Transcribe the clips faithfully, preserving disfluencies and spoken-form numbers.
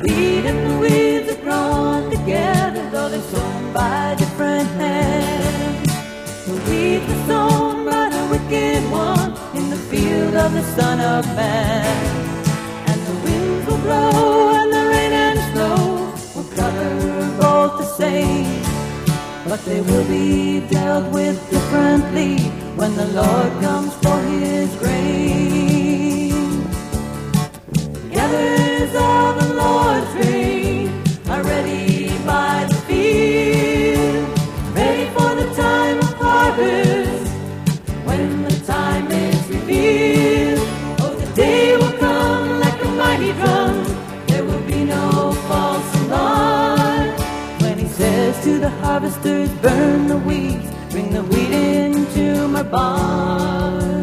wheat and the weeds are grown together, though they're sown by different hands. The weeds are sown by the wicked one in the field of the Son of Man. And the winds will blow and the rain and snow will cover both the same, but they will be dealt with differently when the Lord comes for his grain. Gatherers of the Lord's rain are ready by the field, ready for the time of harvest, when the time is revealed. Oh, the day will come like a mighty drum, there will be no false alarm, when he says to the harvesters, burn the weeds, bring the wheat into my barn.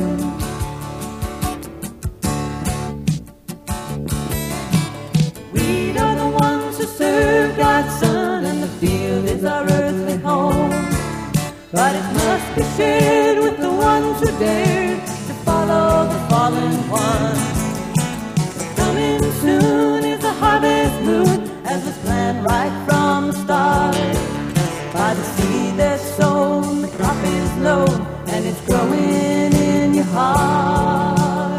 We are the ones who serve God's Son, and the field is our earthly home, but it must be shared with the ones who dare to follow the fallen one. Coming soon is the harvest moon, as was planned right from the start. By the seed that's sown, the crop is low, and it's growing in your heart.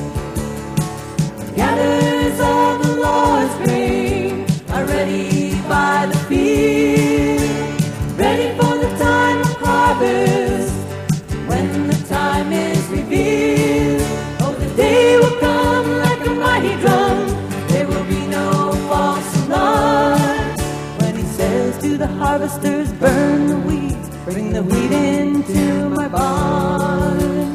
Gatherers of the Lord's grain are ready by the field, ready for the time of harvest, when the time is revealed. Oh, the day will come like a mighty drum, there will be no false alarm, when he says to the harvesters, burn the weeds, bring the wheat into my barn.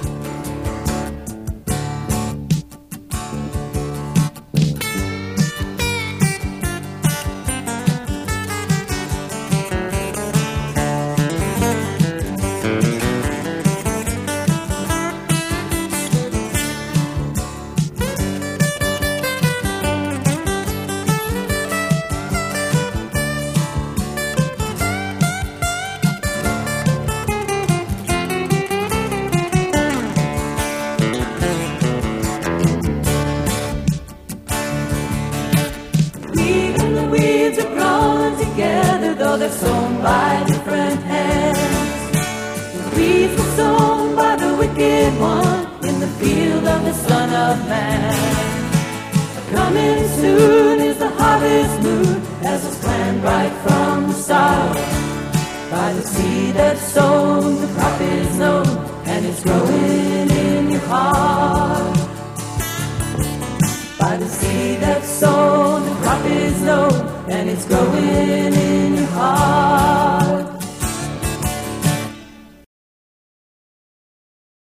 Together, though they're sown by different hands. The weeds were sown by the wicked one in the field of the Son of Man. Coming soon is the harvest moon, as was planned right from the start. By the seed that's sown, the crop is known, and it's growing in your heart. By the seed that's sown, the crop is known, and it's growing in